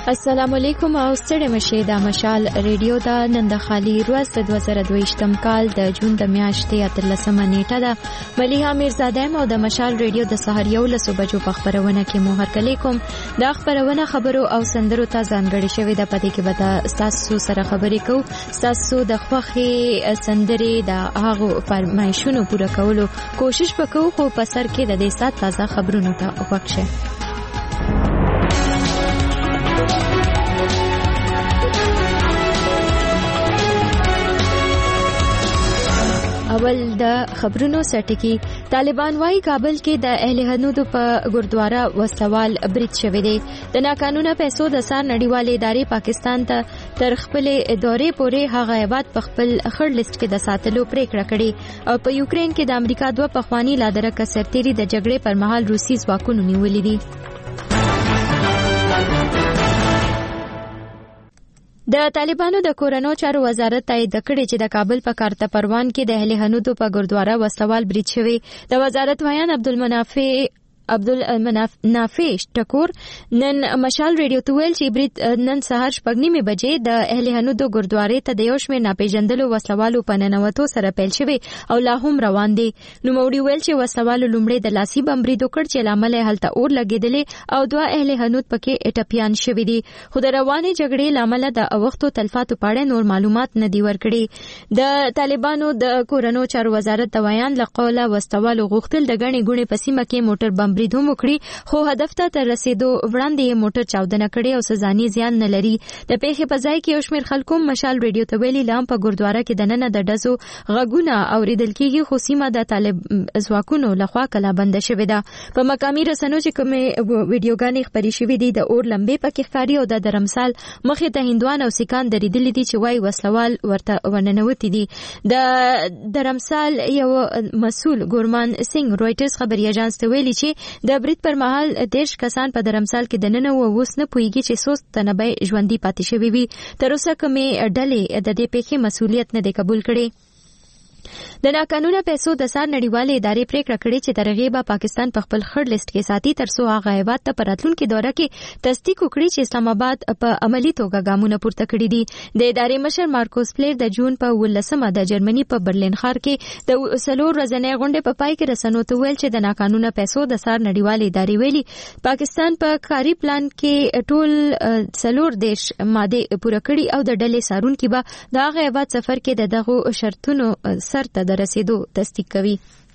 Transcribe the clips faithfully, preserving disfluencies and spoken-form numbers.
السلام علیکم او ستړي مشه د مشال ریډیو دا نن د خالی ورځ د دوه زره دوه کال د جون د میاشتې اتلسمه نیټه ده. ملیحه میرزاده او د مشال ریډیو د سحر یو لسو بجو په خبرونه کې مو هرکلی کوم. دا خبرونه خبرو او سندرو ته ځانګړي شوی د پدې کې به تاسو سره خبرې کوو. تاسو د خوخي سندري د هغه فرمایشونو پوره کولو کوشش وکړو خو په سر کې د دې سات تازه خبرونو ته وښه. اول د خبرونو سټکی. طالبان وايي کابل کې د اهل حنود په ګردوارا وسوال برید شوی دی. د ناقانونه پیسو د سار نړیوال ادارې پاکستان ته تر خپل دورې پورې هغه هیواد په خپل خړ لیست کې د ساتلو پریکړه کړې او په یوکرين کې د امریکا دوه پخوانی لادرکه سرتيري د جګړې پر مهال روسي ځواکونو نیولې دي. د طالبانو د کورونو چارو وزارت تایید کړی چې د کابل په کارته پروان کې د اهل حنود په ګردوارا وسوال برید شوی. د وزارت ویان عبدالمنافع عبدالمنافع ټکور نن مشال ریډیو ته ویل چې برید نن سهار شپږ نیمې بجې د اهل حنود ګردوارې ته د یو شمېر ناپېژندلو وسوالو په ننوتو سره پیل شوی او لا هم روان دي. نوموړي ویل چې وسوالو لومړی د لاسي بم برید وکړ چې لامل هلته اور لګېدلې او دوه اهل حنود پکې ټپیان شوي دي خو د روانې جګړې لامل د اوختو تلفاتو په اړه نور معلومات نه دی ورکړي. د طالبانو د کورونو چارو وزارت د ویان له قوله وسوالو غوښتل د غنې ګونې په سیمه کې موټر بم برید هم وکړي خو هدف ته تر رسیدو وړاندې موټر چاودنه کړې او سزاني زیان نه لري. د پیښې په ځای کې یو شمېر خلکو مشال ریډیو ته ویلي لام په ګردوارا کې د ننه د ډزو غږونه اوریدل کېږي خو سیمه د طالب ځواکونو لخوا کلا بند شوې ده. په مقامي رسنیو چې کومې ویډیوګانې خپرې شوې دي د اور لمبې پکې ښکاري او د درمسال مخې ته هندوان او سیکان درېدلي دي چې وایي وسلوال ورته ورننوتي دي. د درمسال یو مسؤل ګورمان سنگ رويټرز خبري اژانس ته ویلي چې د برید پر مهال دیش کسان په درمسال کې د ننه و اوس نه پوهیږي چې څو تنه به ژوندي پاتې شوي وي. تر اوسه کومې ډلې د دې پیښې مسؤلیت نه دی قبول کړی. د ناقانونه پیسو د سار نړیوال ادارې پریکړه کړې چې ترغیب پاکستان په خپل خړ لیست کې ساتي تر څو هغه هیواد ته پراتلونکو دوره کې تصدیق وکړي چې اسلام آباد په عملی توګه ګامونه پورته کړي دي. د ادارې مشر مارکوس پلیر د جون په ولسمه د جرمني په برلین ښار کې د سلور ورځې غونډې په پای کې رسنیو ته ویل چې د ناقانونه پیسو د سار نړیوال ادارې ویلي پاکستان په کاري پلان کې ټول سلور دیش ماده پوره کړي او د ډلې سارونکو به د هغه هیواد سفر کې د دغه شرطونو سر ته رسیدو تصدیق کوي.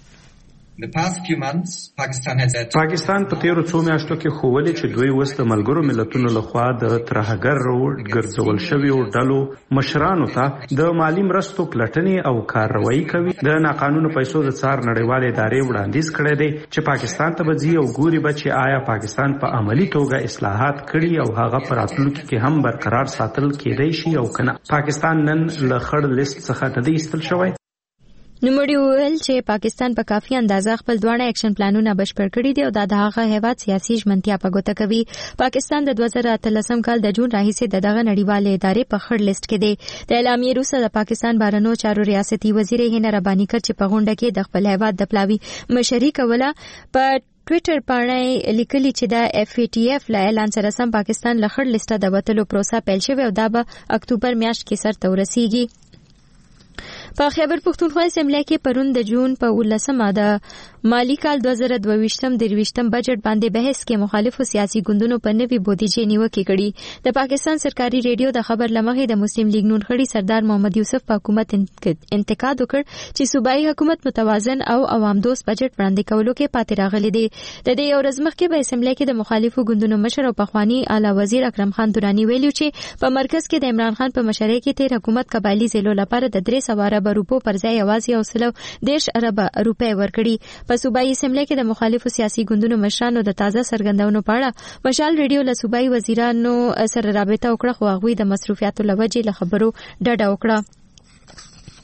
پاکستان په تیرو څو میاشتو کې خوولې چې دوی اوس د ملګرو ملتونو لخوا د ترهګر ګرځول شویو ډلو مشرانو ته د مالی مرستو پلټنې او کارروایي کوي. د ناقانونه پیسو د څار نړیوال ادارې وړاندیز کړی دی چې پاکستان ته به ځي او ګوري به چې آیا پاکستان په عملی توګه اصلاحات کړي او هغه په راتلونکي کې هم برقرار ساتل کېدای شي او کنه. پاکستان نن له خړ لیست څخه نه دی ایستل شوی. نوموړي ویل چې پاکستان په کافي اندازه خپل دواړه اکشن پلانونه بشپړ کړي دي او دا د هغه هیواد سیاسي ژمنتیا په ګوته کوي. پاکستان د دوه زره اتلسم کال د جون راهیسې د دغه نړیوال ادارې په خړ لیست کې دی. د اعلامیې وروسته د پاکستان بهرنیو چارو ریاستي وزیر هینا رباني کړ چې په غونډه کې د خپل هیواد د پلاوي مشري کوله. په ټویټر باندې لیکلي چې د اف ای ټی اف له اعلان سره سم پاکستان له خړ لیسته د وتلو پروسه پیل شوې او دا به اکتوبر میاشت کې سرته ورسیږي. په خیبر پختونخوا اسمبلی کې پرون د جون په ولسمه د مالی کال دوه زره دوه درویشتم بجټ باندې بحث کې مخالفو سیاسي ګوندونو په نوي بودیجې نیوکې کړي. د پاکستان سرکاري ریډیو د خبر لمخې د مسلم لیگ نون خړی سردار محمد یوسف په حکومت انتقاد وکړ چې صوبایي حکومت متوازن او عوام دوست بجټ وړاندې کولو کې پاتې راغلی دی. د دې یو ورځ مخکې په اسمبلی کې د مخالفو ګوندونو مشر او پخوانی اعلی وزیر اکرم خان دورانی ویلو چې په مرکز کې د عمران خان په مشرۍ کې تیر حکومت قبایلی ضلعو لپاره د درې سوه اربه روپو پر ځای یوازې یو سل دیرش اربه روپۍ ورکړي. په صوبایي اسمبلی کې د مخالفو سیاسي ګوندونو مشرانو د تازه څرګندونو په اړه مشال ریډیو له صوبایي وزیرانو سره رابطه وکړه خو هغوی د مصروفیاتو له وجې له خبرو ډډه وکړه.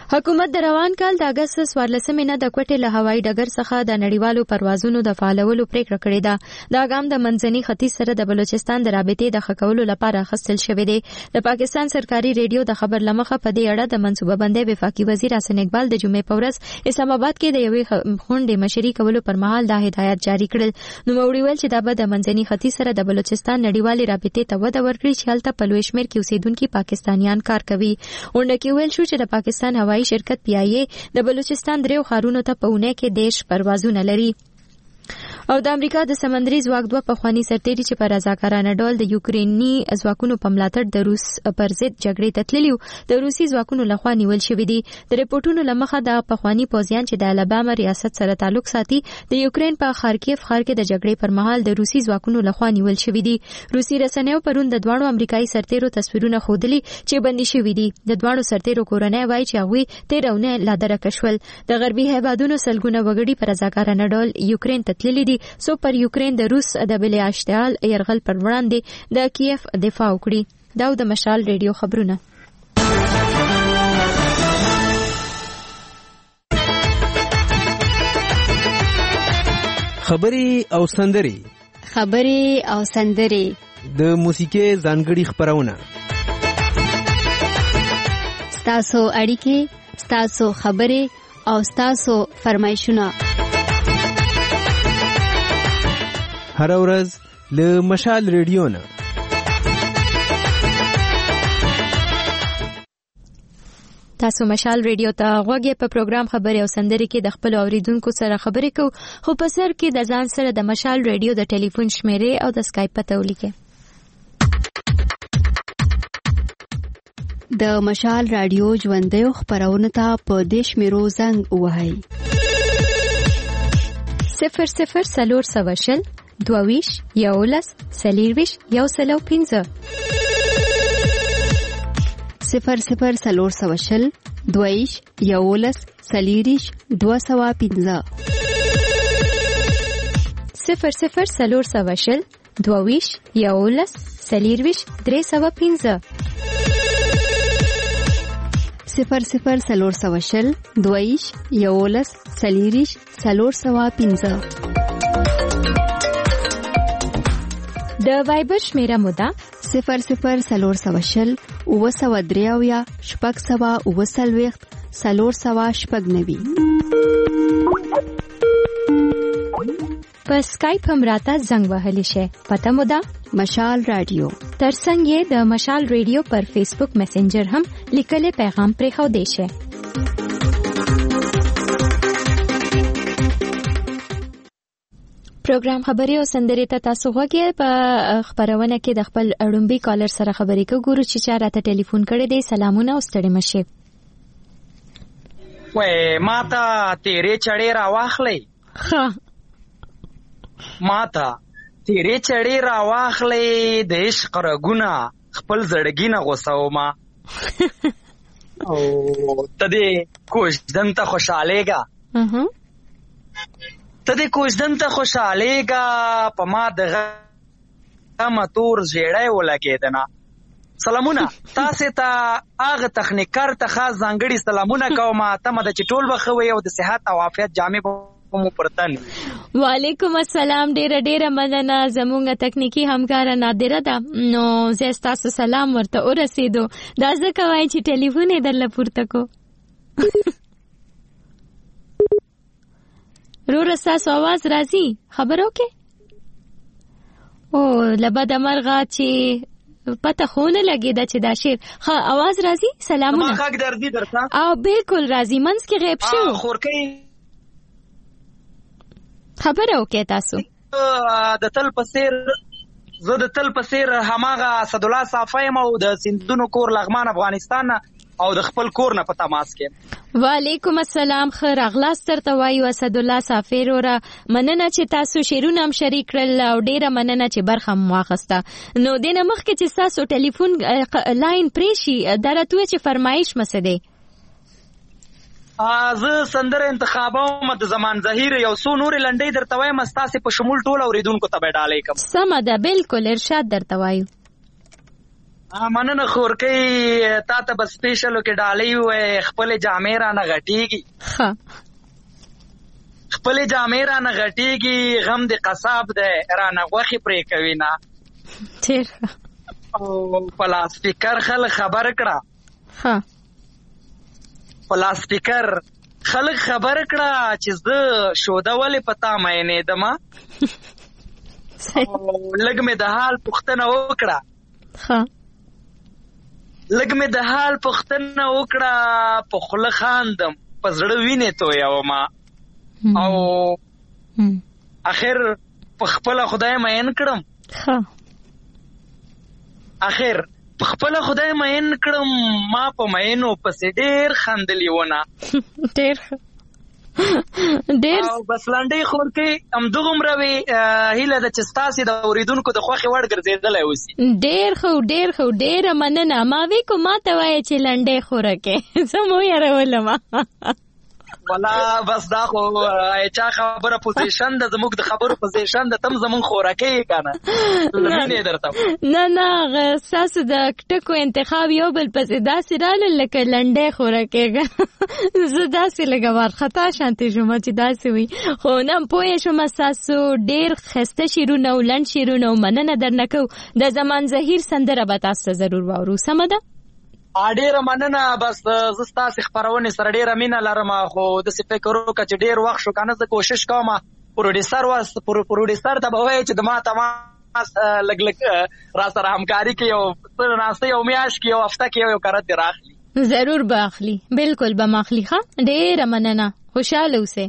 حکومت د روان کال د اگست څوارلسمې نه د کوټې له هوایي ډګر څخه د نړیوالو پروازونو د فعالولو پریکړه کړې ده. دا ګام د منځني ختیځ سره د بلوچستان د رابطې د ښه کولو لپاره اخیستل شوی دی. د پاکستان سرکاري ریډیو د خبر لمخه په دې اړه د منصوبه بندۍ وفاقي وزیر حسن اقبال د جمعې په ورځ اسلام آباد کې د یوې غونډې مشري کولو پر مهال دا هدایت جاری کړل. نوموړي ویل چې دا به د منځني ختیځ سره د بلوچستان نړیوالې رابطې ته وده ورکړي چې هلته په لوی شمېر کې اوسېدونکي پاکستانیان کار کوي. غونډه کې ویل شو چې د پاکستان هوایي شرکت پی آی ای د بلوچستان دریو ښارونو ته په اونۍ کې دیش پروازونه لري. او د امریکا د سمندري ځواک دوه پخوانی سرتیري چې په رضاکارانه ډول د یوکریني ځواکونو په ملاتړ د روس پر ضد جګړې ته تللي د روسي ځواکونو لخوا نیول شوي دي. د ریپورتونو له مخه د پخوانی پوځیان چې د الاباما ریاست سره تعلق ساتي د یوکرین په خارکیف ښار کې د جګړې پر مهال د روسي ځواکونو لخوا نیول شوي دي. روسي رسنیو پرون د دواړو امریکایي سرتیرو تصویرونه ښودلي چې بندي شوي دي. د دواړو سرتیرو کورنۍ وایي چې هغوی تېره اونۍ لا درکه شول. د غربي هیوادونو سلګونه وګړي په رضاکارانه ډول یوکرین ته تللي دي سو پر یوکرین د روس د بلې اشتعال یرغل پر وړاندې د کیف دفاع وکړي. دا د مشال ریډیو خبرونه. خبري او سندري خبري او سندري د موسیقي ځانګړي خبرونه ستاسو اړیکې ستاسو خبري او ستاسو فرمایشونه هر ورځ له مشال ریډیو نه. تاسو مشال ریډیو ته غوږی په پروګرام خبري او سندري کې د خپل اوریدونکو سره خبرې کوو، خو په سر کې د ځان سره د مشال ریډیو د ټلیفون شمیرې او د اسکایپ پته ولیکئ. د مشال رادیو ژوندیو خبرونه ته په دې شمیرو زنګ ووهئ. صفر صفر څلور سوه شل دوویش یولس څلېرویش یو سل او پنځه صفر صفر څلور سوه شل دوویش یولس څلېرویش دوه سوه پنځه صفر صفر څلور سوه شل دوویش یولس څلېرویش درې سوه پنځه صفر صفر څلور سوه شل دوویش یولس څلېرویش څلور سوه پنځه. د وایبر شمیره موده صفر صفر څلور سوه شل اوه سوه درې اویا شپږ سوه اوه څلوېښت څلور سوه شپږ نوي. په اسکایپ هم راته زنګ وهلی شئ. پته موده مشال رادیو. ترڅنګ یې د مشال ریډیو پر فیسبوک میسنجر هم لیکلي پیغام پرېښودی شئ. پروګرام خبري او سندري ته تاسو غوږی. په خبرونه کې د خپل اړومبي کالر سره خبرې کوو. ګورو چې چا راته ټلیفون کړی دی. سلامونه او ستړي مشئ. وای ما ته تیرې چړې را واخلې. ښه ما ته تیرې چړې را واخلې د عشق رګونه خپل زړګي نه غوسومه او ته دې کوژدن ته خوشحالېږه ته دې کوژدن ته خوشحالېږه په ما د غمه تور ژېړی ولګېدنه. سلامونه تاسې ته هغه تخنیکر ته خاص ځانګړي سلامونه کوم. تمه ده چې ټول به ښه وي او د صحت او عافیت جامې به مو پر تن. وعلیکم السلام. ډېره ډېره مننه. زموږ تکنیکي همکاره نادره ده، نو زه ستاسو سلام ورته ورسېدو. دا ځکه وایي چې ټلیفون یې درله پورته کو. روره ستاسو آواز راځي، خبر وکې؟ او له بده مرغه چې پته خو نه لګېده چې دا شعر. ښه آواز راځي. سلامونه. زما غږ درځي درته؟ او بالکل راځي. منځ کې غیب شو. خورکۍ خبره وکې تاسو. د تل په څېر زه د تل په څېر هماغه اسدالله صافی یم او د سیندونو کور لغمان افغانستان او د خپل کور نه په تماس کې. وعلیکم السلام. ښه راغلاست درته وایو اسدالله صافی وروره. مننه چې تاسو شعرونه هم شریک کړل او ډېره مننه چې برخه هم واخیسته. نو دې نه مخکې چې ستاسو ټلیفون لاین پرې شي دا راته ووایه چې فرمایش مه څه دی؟ زه سندره انتخابوم د زمان ظهیر یو څو نورې لنډۍ درته وایم ستاسې په شمول ټول اورېدونکو ته به ډالۍ کړم. سمه ده، بالکل ارشاد درته وایو. مننه خورکۍ، تا ته به سپیشلو کې ډالۍ وای، خپلې جامې رانه غټېږي، خپلې جامې رانه غټېږي، غم د قصاب دی رانه غوښې پرې کوي نه. ډېر او په لاسپیکر خلک خبر کړه، په لاسپیکر خلک خبر کړه چې زه شوده ولې په تا مینېدم، لږ مې د حال پوښتنه وکړه، لږ مې د حال پوښتنه وکړه، په خوله خاندم په زړه وینې تویومه، او اخر په خپله خدای مین کړم، اخر په خپله خدای مین کړم، ما په مینو پسې ډېر خندلي ونه. ډېر ډېر او بس لنډۍ خورکۍ همدغومره وي، هیله ده چې ستاسې د اورېدونکو د خوښې وړ ګرځېدلی اوسي. ډېر ښه ډېر ښه ډېره مننه. ما وی کو ما ته وایه چې لنډۍ خورکۍ زه مو یارولم. والا بس دا خو چا خبره پوزیشن ده، زموږ د خبرو پوزیشن ده، تم زموږ خورکۍ یې که نه مینې درته. نه نه ستاسو د ټکو انتخاب یو بل پسې داسې راغلل لکه لنډۍ خورکۍ. زه داسې لږه وارخطا شانتې شوم چې داسې وي، خو نه پوه شوم ستاسو ډېر ښایسته شعرونه او لنډ شعرونه او مننه درنه کوو. د زمان زهیر سندره به تاسو ته ضرور واورو. سمه ده؟ ډېره مننه. بس زه ستاسې خپرونې سره ډېره مینه لرم، خو داسې فکر وکړه چې ډېر وخت شو که نه، زه کوشش کوم پروډیسر پروډیسر ته به وایي چې د ما تماس لږ لږ را سره همکاري کوي، او ناسته یو میاشت کې یو هفته کې یو کرت دې راخلي. ضرور به اخلي، بالکل به ماخلي. ښه ډېره مننه، خوشحاله اوسئ.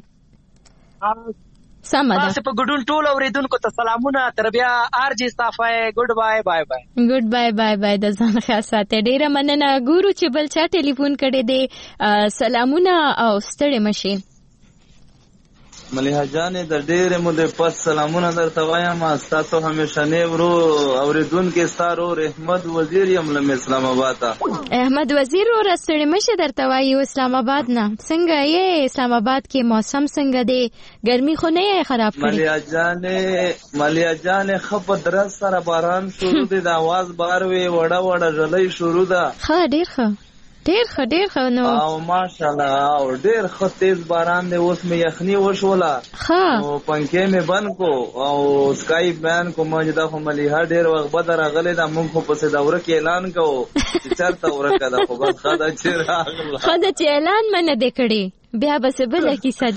سمه ده. تاسې په ګډون ټول اورېدونکو ته سلامونه، تر بیا آر جي صافی، ګډ بای بای بای ګډ بای بای بای. د ځان ښه ساتئ. ډېره مننه. ګورو چې بل چا ټلیفون کړی دی. سلامونه او ستړې مشئ. ملیحه جانې د ډېرې مودې پس سلامونه درته وایم. ستاسو همیشنی ورو اورېدونکی ستا ورور احمد وزیر یم له اسلام آباد ته. احمد وزیر وروره ستړې مشه درته وایو اسلام آباد نه. څنګه یې اسلام آباد کې موسم څنګه دی؟ ګرمي خو نه یې خراب کړې؟ ملیحه جانې ملیحه جانې ښه په درز سره باران شروع دی، د اواز بار وي، وړه وړه ژلۍ شروع ده. ښه ډېر ښه ډېر ښه ډېر ښه. نو او ماشاءالله او ډېر ښه تیز باران دی. اوس مې یخني وشوله، او پنکې مې بند کو او سکای بیان کوم چې دا خو ملیحه ډېر وخت بده راغلی ده، موږ خو پسې دوره کې اعلان کوو چې چېرته ورکه ده، خو بس ښه ده چې راغله. ښه ده چې اعلان مه نه دی کړی، بیا به څه بله کیسه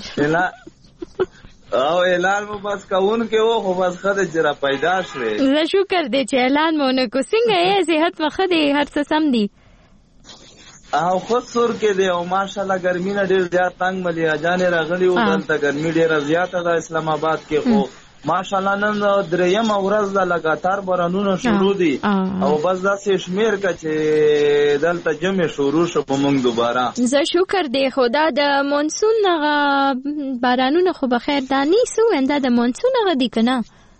او اعلان مو بس کوونکی و، خو بس ښه ده چې را پیدا شوې. زه شکر دی چې اعلان مو ونه کو. څنګه یې صحت مو ښه دی؟ هر څه سم دی؟ او خود سور کې دی، او ماشاءالله ګرمي نه ډېر زیات تنګ ملیحه جانې راغلي وو. دلته ګرمي ډېره زیاته ده اسلام آباد کې، خو ماشاءالله نن درېیمه ورځ ده لګاتار بارانونه شروع دي، او بس داسې شمېر که چې دلته جمع شروع شو په موږ دوباره. زه شکر دی. خو دا د مونسون هغه بارانونه خو بخیر دا نیسو وین، دا د مونسون هغه دي که نه؟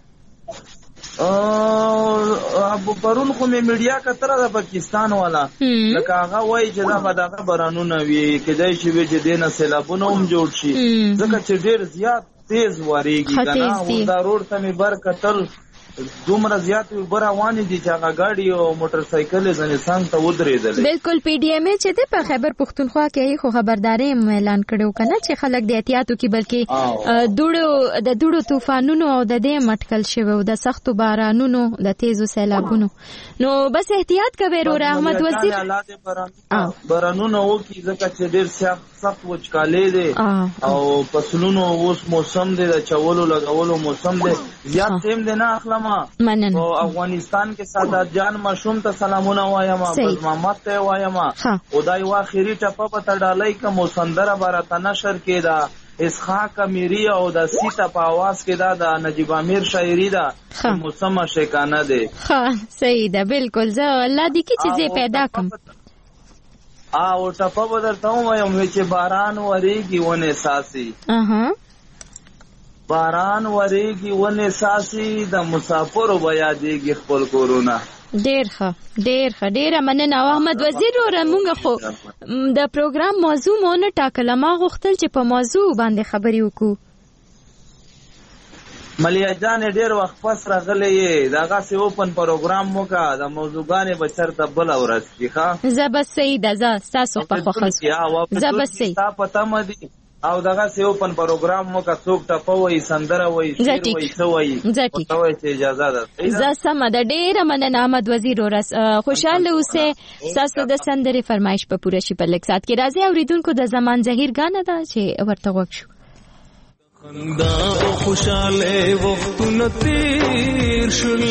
پرون خو مې میډیا کتره د پاکستان والا، لکه هغه وایي چې دا به دغه بارانونه وي، کیدای شي وي چې دې نه سیلابونه هم جوړ شي، ځکه چې ډېر زیات تیز وارېږي که نه. او دا روډ ته مې بر کتل، دومره زیات اوبه روانې دي چې هغه ګاډي او موټر سایکل یې ځنې څنګ ته ودرېدلې. بالکل. پی ډي ایم چې دی په خیبر پښتونخوا کې خو خبرداري هم اعلان کړی و که نه، چې خلک د احتیاطو کې بلکې دوړو د دوړو طوفانونو او د دې مټکل شوي او د سختو بارانونو د تیزو سیلابونو. نو بس احتیاط کوئ وروره. احمد وزیر بارانونه وکړي ځکه چې ډېر سخت وچکالۍ دی، او فصلونو اوس موسم دی، د چولو لګولو موسم دی، زیات ټیم دی نه اخلم. مننه. او افغانستان کې سعادت جان مشوم ته سلامونه وایم، بس محمد ته وایم، خدای وا خیری ټپه په تډالۍ کوم سندره برته نشر کېدا، اسحاق امیری او د سیتا په आवाज کې دا د نجیب امیر شاعری دا موسم شیکانه دی. ها صحیح ده، بالکل. زه الله دې کې چې پیدا کوم. او ټپه بدرته وایم چې باران وریږي ونه ساسي، اها باران وریږي ونه ساسي، د مسافرو بیا دیږي خپل کورونه. ډېر ښه ډېر ښه ډېره مننه. او احمد وزیر وروره موږ خو د پروګرام موضوع مو نه ټاکله، ما غوښتل چې په موضوع باندې خبرې وکړو. ملیا جان ډیر وخت پس راغلی دغه سی اوپن پروګرام موکا د موضوعګانې به چرته بل ورځ کی ښا زه بس سید ازا تاسو په خوښه زه بس سید تاسو پته مدي او دغه سی اوپن پروګرام موکا څوک ټپوي سندره وای شعر وای سوي توي چې اجازه ده زه سم د ډیر مننه احمد وزیر ورس خوشاله اوسه تاسو د سندره فرمایش په پوره شي په لیک سات کې راځي اوریدونکو د زمان زهیر غانه ده چې ورته وښو خندا او خوشاله وختونه تیر شول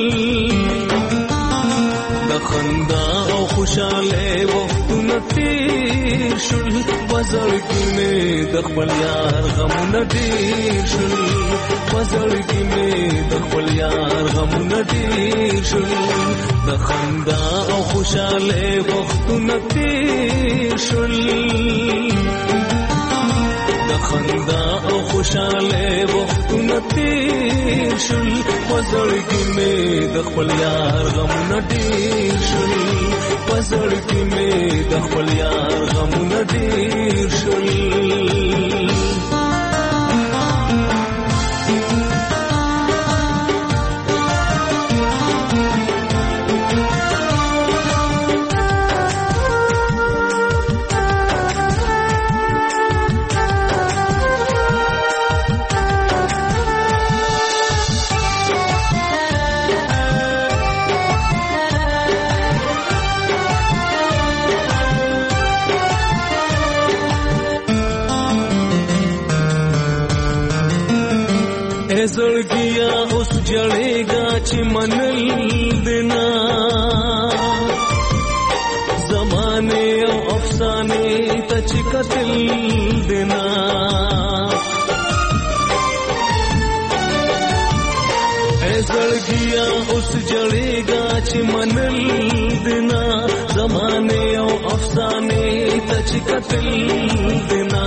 د خندا او خوشاله وختونه تیر شول وزړ کې مې د خپل یار غمونه ډیر شول وزړ کې مې د خپل یار غمونه ډیر شول د خندا او خوشاله وختونه تیر شول خندا او خوشاله وختونه تیر شول وزړګي مې د خپل یار غمونه ډیر شول وزړګي مې د خپل یار غمونه ډیر شول زړګیا اوس جړېګا چې منل دینا زمانه او افسانه ته چې قتل دینا زړګیا اوس جړېګا چې منل دینا زمانه او افسانه ته چې قتل دینا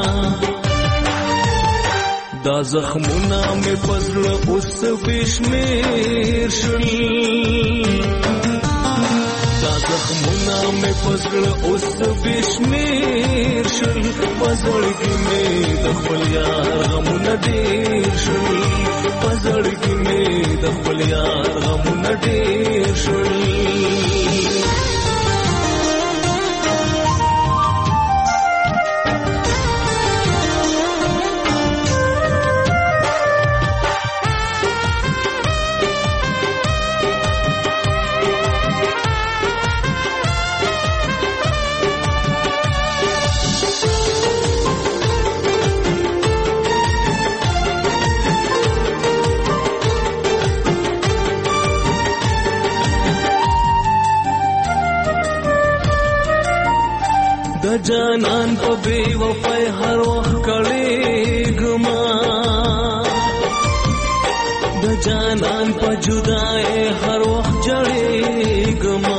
دا زخمونه مې پزړه اوس بشمیر شول دا زخمونه مې پزړه اوس بشمیر شول پزړګي مې د خپل یار غمونه ډیر شول پزړګي مې د خپل یار غمونه ډیر شول جانان په بے وفای هر وخت کړېږما د جانان په جدای هر وخت جړېږما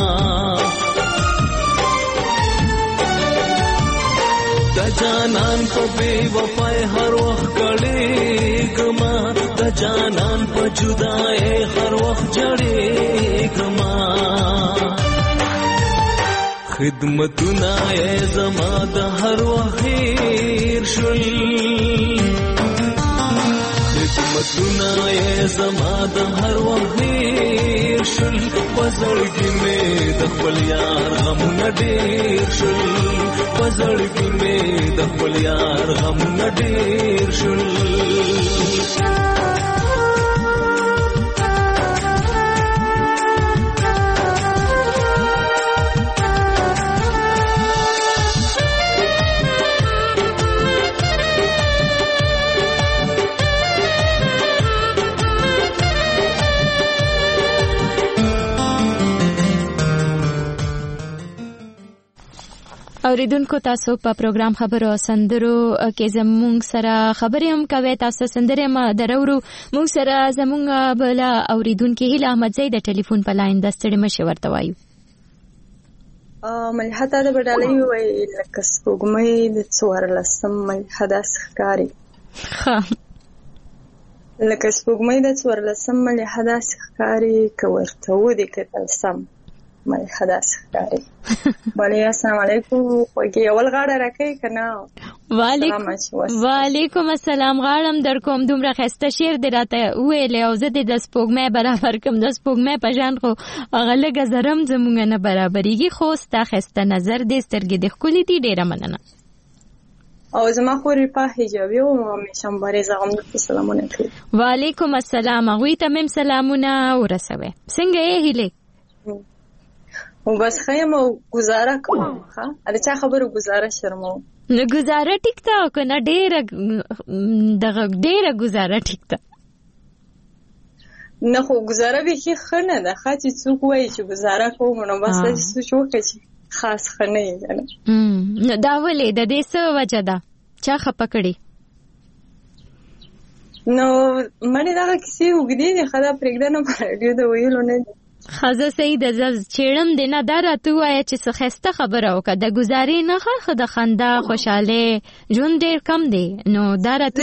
د جانان په بے وفای هر وخت کړېږما د جانان په جدای هر وخت جړېږما خدمتونه ای زما د هر وخت شول خدمتونه ای زما د هر وخت شول پزړګي مې د خپل یار غمونه ډیر شول پزړګي مې د خپل یار غمونه ډیر شول اوریدونکو تاسو په پروګرام خبرو سندرو کې زموږ سره خبرې هم کوي تاسو سندره ما درورو موږ سره زموږ بل اوریدونکو هیله احمد زید ټلیفون په لاین د ستړي مشه ورته وایو ملحته د بدلې وای لکه سپوږمۍ د څوارلسم ملحده ښکاری ها لکه سپوږمۍ د څوارلسم ملحده ښکاری کوورته و دي کتل سم ملحده ښکاری ولی السلام علیکم خوږی اول غاړه راکې کنه وعلیکم وعلیکم السلام. غاړم در کوم دومره خسته شعر دې راته وویلې او زه دې د سپوږمۍ برابر کوم. د سپوږمۍ په شان خو هغه لږه زرم زمونږ نه برابرېږي، خو ستا خسته نظر دې سترګې دې ښکلې دي. ډېره مننه. او زما خورې په حجابي او همیشه مبارزه هم درته سلامونه کوي. وعلیکم السلام. هغوی ته مې سلامونه ورسوئ. څنګه یې هیلې؟ او بس خیم او گزاره کوم. ها دا چا خبرو گزاره شرمو. نو گزاره ټیک ته او کنه ډیره دغه ډیره گزاره ټیک ته نه خو گزاره به کی خنه ده خاطی څوک وایي چې گزاره کوم نو بس څه شو کوي خاص خنه یې نه. نو دا ولې د دې څه وجه ده چا خپکړي؟ نو مړي دا کیسې وګړي نه خدا پرېږدنه په رادیو د ویلو نه خزه سید از چیرم دینه در تو وای چې څه خسته خبره وکړه د گزاري نه خه د خندا خوشاله جون ډیر کم دی. نو در تو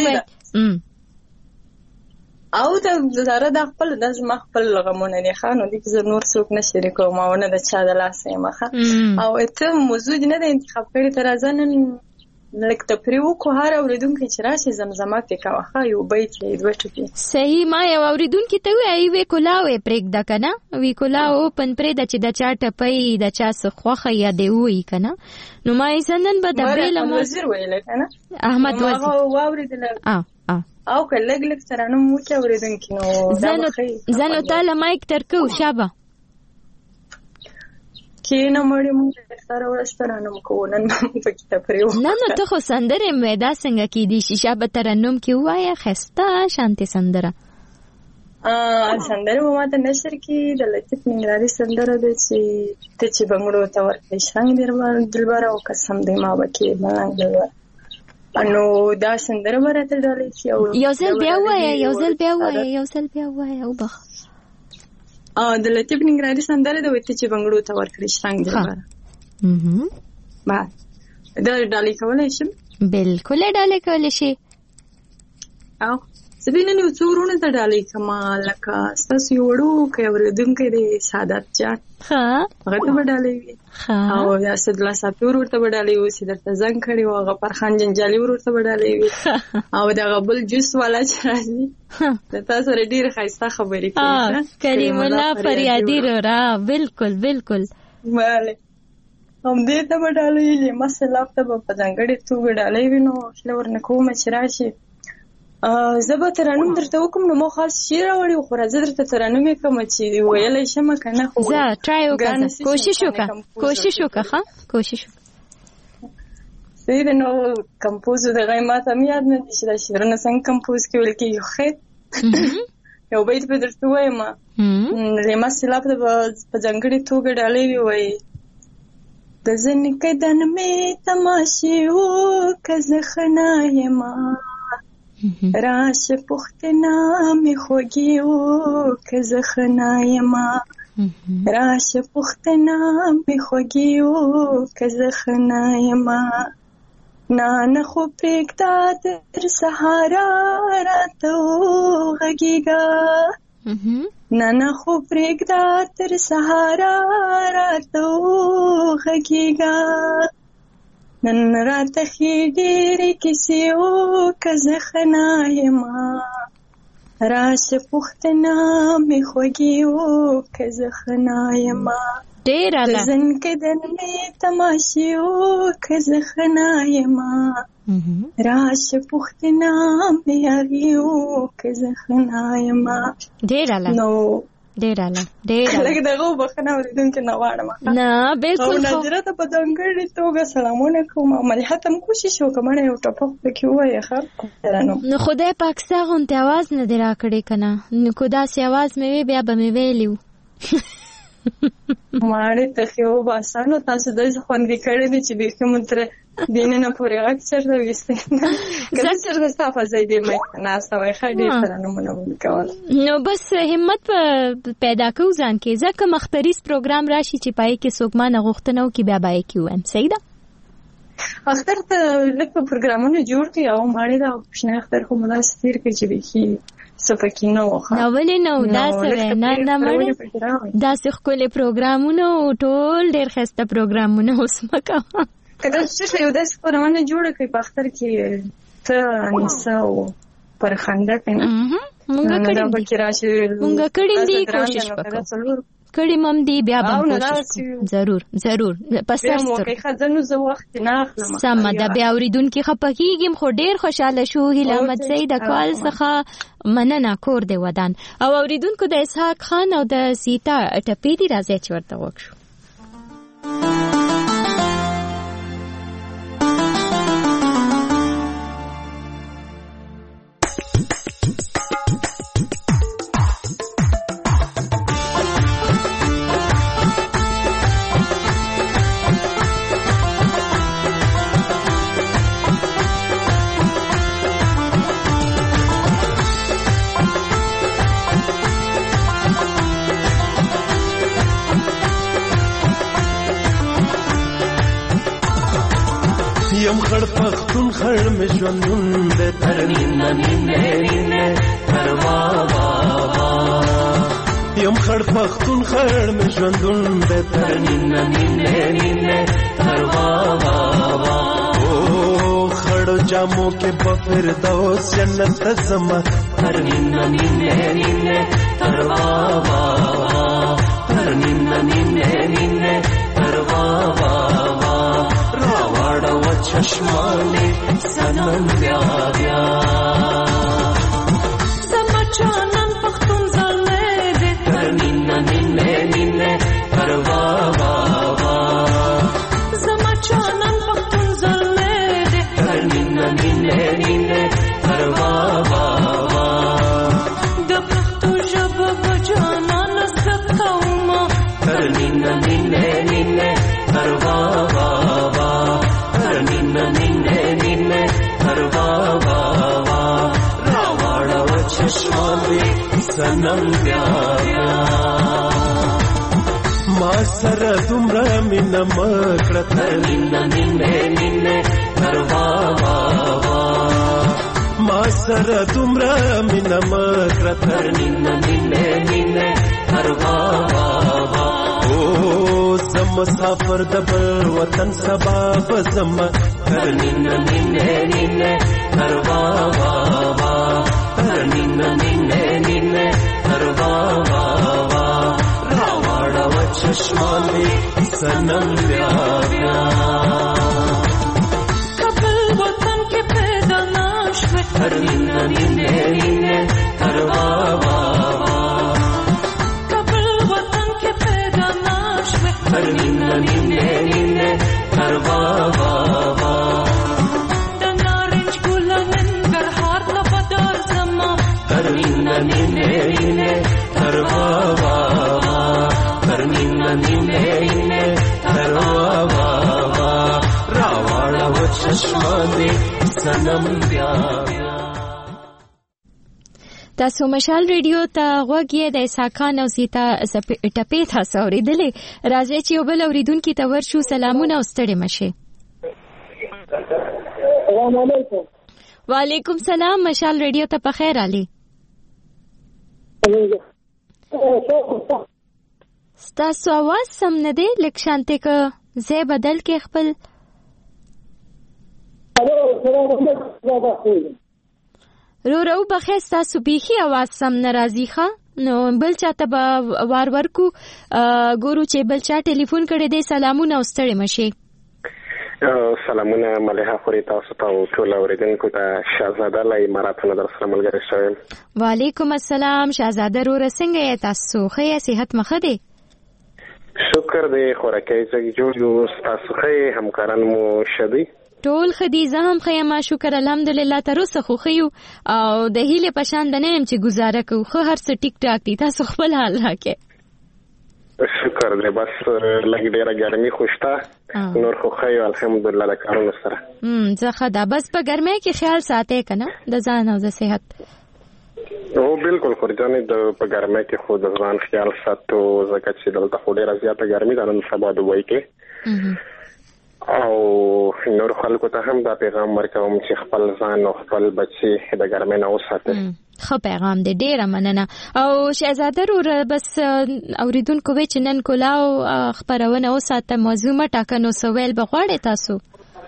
او د زړه د خپل د زما خپل غمونه نه خانو دي چې نور څوک نه شریکو ما ونه د چا د لاسه مخه او ته موضوع نه د انتخاب کړی تر ځان لکه ته پریو کو هر اوریدونکو چې راشي زمزمه پکا واخا یو بیت یې دوه ټکی صحیح. ما یو اوریدونکو ته وی وی کولاوي پرېږده کنه وی کولاو پن پرې د چې د چا ټپي د چا څخوخه یا دی وی کنه. نو ما یې سندن به د بیل ما وزیر ویل کنه احمد وزیر او اوریدل ا ا او کله لګ سره نو مو چې اوریدونکو نو زنو زنو تعالی مایک ترکو شابه کې نه مړی مونږ سره ورسترانم کوونن په کتاب پریو نه نو ته خو سندره مې دا څنګه کې دي شیشه به ترنم کې وایا خسته شانتي سندره ا سندره مو ته نشر کې د لطیف ننګرهاري سندره د چې ته چې بنگړو ته ورته څنګه دربار دلبر او قسم دې ما وکي بلنګ دلبر انو دا سندره ورته ډالې چې یو ځل بیا وایا یو ځل بیا وایا یو ځل بیا وایا او بخ ا د لطیف ننګرهاري سندره د وته چې بنگړو ته ورکړی څنګه دربار هم با دا ډالې کولای شم بالکل ډالې کولای شي او سبینه نو څورونه ته ډالې کما لکه تاسو یوړو کې اوریدونکو د سعادت چات ها هغه ته ډالې ها او یا صدلا ساتور ورته ډالې و سي درته زنګ کړي او هغه پرخان جنجالي ورته ډالې او دا غبل جوس والا چرایي د تاسو سره ډیر خاصه خبرې کوي کریم الله فریادی را بالکل بالکل ماله هم دې ته ډالې مسله ته په ځنګړې تو ډالې وینو شلور نه کوم چې راشي زبا ترانم درته وکم نو مو خاص شي راوړي خو راځه درته ترانم کوم چې ویلې شم کنه خو زه ټرای وکړم کوشش وکړم کوشش وکړه ها کوشش سید نو کمپوز د غیمات هم یاد نه دي چې شعرونه څنګه کمپوز کول کې خې یو بیت په درته وایم لما سلاب د په ځنګړي توګه ډالې وي د ځنې کدن مې تماشې و کزه خنای ما راش پختنا می خوگی و که زخنای ما راش پختنا می خوگی و که زخنای ما نان خو پرکتا در سهارا راتو غگیگا نان خو پرکتا در سهارا راتو غگیگا نن رات خیډېرې کیسې او که خنای ما راش پختنا می خوږی او که خنای ما ډېر اله زن کې دن می تماشې او که خنای ما راش پختنا می هغی او که خنای ما ډېر اله نو ډېر اله ډېر اله لکه دغه وبخنه اوریدونکو نه واړم نه بالکل او نظر ته په ځانګړي توګه سلامونه کوم ملحت هم کوشش وکم نه یو ټاپک پکې وای ښه نو خدای پاک څنګه ته आवाज نه درا کړې کنه نو کو دا سي आवाज مې بیا به مې ویلیو ماړه ته خو باسانو تاسو د خوندې کړې دي چې به کوم تر دینه نه پورې اکثر د وسته کله چې رستا فزای دی مې نه سوي خړې سره نو مونږ کول نو بس همت پیدا کو ځان کې ځکه مختریس پروګرام راشي چې پای کې څوک ما نه غوښتنه او کې بیا بای کیوم صحیح ده اختر ته لکه پروګرامونه جوړ کړي او ماړه دا پښنه اختر خو مناسبیر کې چې به سفکینو خو نو ولې نو دا څه نه نه مړ دا څه خپل پروګرامونه ټول ډېر خسته پروګرامونه اوس مکه کله چې یو داسې خبرونه جوړه کړي په اختر کې ته نسا او پر خنده کنه مونږ کړی مونږ کړی دی کوشش وکړو کړي مم دی بیا به کوشش ضرور ضرور پسر ستر خزانو زه وخت نه اخلم سم دا بیا اوریدونکو خپکیږم خو ډیر خوشاله شو هیلامت زید کال څخه مننه کور دی ودان او اوریدونکو د اسحاق خان او د سیتا ټپې دی راځي چې ورته وکړو یم خړ پختون خړ مې ژوندون د تر نیمه نیمه نیمه تر وا وا وا یم خړ پختون خړ مې ژوندون د تر نیمه نیمه نیمه تر وا وا وا او خړ جامو کې په فردوس جنت زما تر نیمه نیمه نیمه تر وا وا وا تر نیمه نیمه نیمه تر وا وا چشمانے سنم بیا بیا سمچانن پختون زلمے دے تر نیمه نیمه نیمه تر وا وا وا سمچانن پختون زلمے دے تر نیمه نیمه نیمه تر وا وا وا د پختو ژب بجانان سکوما تر نیمه نیمه نیمه تر وا وا وا نیمه نیمه نیمه تر وا وا وا راوړه و چشمانے سنم بیا بیا ما سره دومره مینه مکړه تر نیمه نیمه نیمه تر وا وا وا ما سره دومره مینه مکړه تر نیمه نیمه نیمه تر وا وا وا مسافر د بل وطن سبا بزم تر نیمه نیمه نیمه تر وا وا وا تر نیمه نیمه نیمه تر وا وا وا راوړه و چشمانے سنم بیا بیا خپل وطن کې پیدا نشوه تر نیمه نیمه نیمه تر وا وا تر نیمه نیمه نیمه تر وا وا وا د نارنج ګل ننګرهار ته بدر زما تر نیمه نیمه نیمه تر وا وا وا تر نیمه نیمه نیمه تر وا وا وا راوړه و چشمانے سنم بیا تاسو مشال ریډیو ته غوږی د اسحاقان او سیتا ټپې تاسو اوریدلې راځي چې یو بل اوریدونکو ته ورشو سلامونه او ستړي مشه السلام علیکم وعلیکم سلام مشال ریډیو ته په خیر علي ستاسو आवाज سم نه دی لکه شانته ک زه بدل کې خپل رو رو بخیر تاسو بیخي आवाज سم ناراضي ښه نو بل چاته به وار ورکو ګورو چې بل چا ټلیفون کړی دی سلامونه او ستړي مشه سلامونه مليحه خوري تاسو ته ټول اوریدونکو ته شهزاده لای مراتونه در سره ملګری شوم وعلیکم السلام شهزاده رو څنګه یې تاسو ښه صحت مخه دی شکر دی خوراکي ځای جوړ یو تاسو ښه همکاران مو شدي ټول خدیزه هم خیمه شکر الحمدلله تر اوسه خو خيو او د هیله پشان د نیم چې گزاره کو خو هر څه ټیک ټاک دي تاسو خپل حال راکې شکر دې بس لګ ډیره ګرمي خوشته نور خو خيو الحمدلله د کارونو سره هم ځکه دا بس په ګرمۍ کې خیال ساتي کنه د ځان او د صحت او بالکل خورجانې د په ګرمۍ کې خو د ځان خیال ساتو ځکه چې دلته خو ډیره زیاته ګرمي ده نن سبا د وای کې او نور خلکو ته هم دا پیغام ورکوم چې خپل ځان او خپل بچي د ګرمۍ نه وساتي ښه پیغام دی. ډیره مننه. او شهزاده وروره بس اوریدونکو وی چې نن کولاو خبرونه وساته موضوع ما ټاکنو سوال بغواړي تاسو.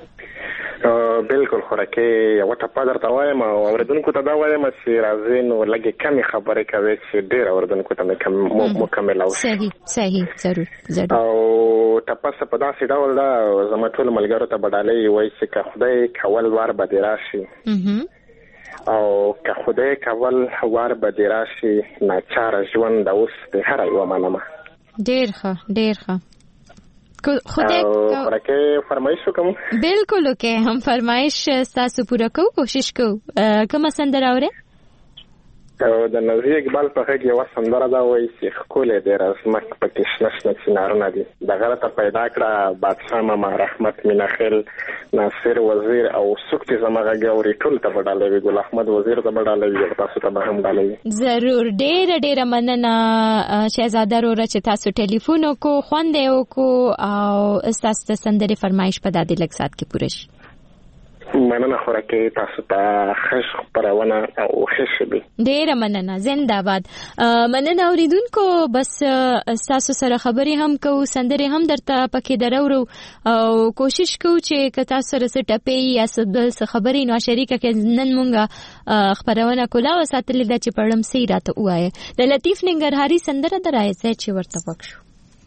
بالکل خوراکي یو ټاپه درته وایم او اوریدونکو ته دا وایم چې راځي نو لږه کمی خبرې کوي چې ډېر اوریدونکو ته مې مکمل او صحیح صحیح ضرور ضرور. او ټاپه څه په داسې ډول دا زما ټول ملګرو ته بدالې وایي چې که خدای کول وار به دې راشي او که خدای کول وار به دې راشي ناچاره ژوند اوس د هر یوه منمه. ډېر ښه ډېر ښه. خدای خوراکي فرمایش وکم. بالکل اوکے هم فرمایش تاسو پوره کو کوشش کو. کومه سندره اورئ؟ د نظیر اقبال په هغه یو سندره دا وایي چې خولې د رسمک پکې شنه چنارونه دي د غلطه پیدا کړه بادشاه ماما رحمت مینا خیل ناصر وزیر او سکتی زمغه ګوري ټول ته بدلوي ګل احمد وزیر ته بدلوي تاسو ته هم بدلوي. ضرور ډېر ډېر مننه شهزاده وروره چې تاسو ټلیفون وکړو خوند یې وکړو او تاسو ته سندره فرمایش په دادی لږ سات کې پوره شي. مننه خوراکي تاسو ته خش خبرونه او خشبي. ډیره مننه زنده باد. مننه اوریدونکو بس تاسو سره خبري هم کو سندري هم درته پکې درورو او کوشش کو چې کتا سره سټپي یا سدل څه خبري نو شریکه کې نن مونږه خبرونه کولا او ساتلې د چې پړم سي راته وایي د لطیف ننګرهاري سندره درایي چې ورته وښو.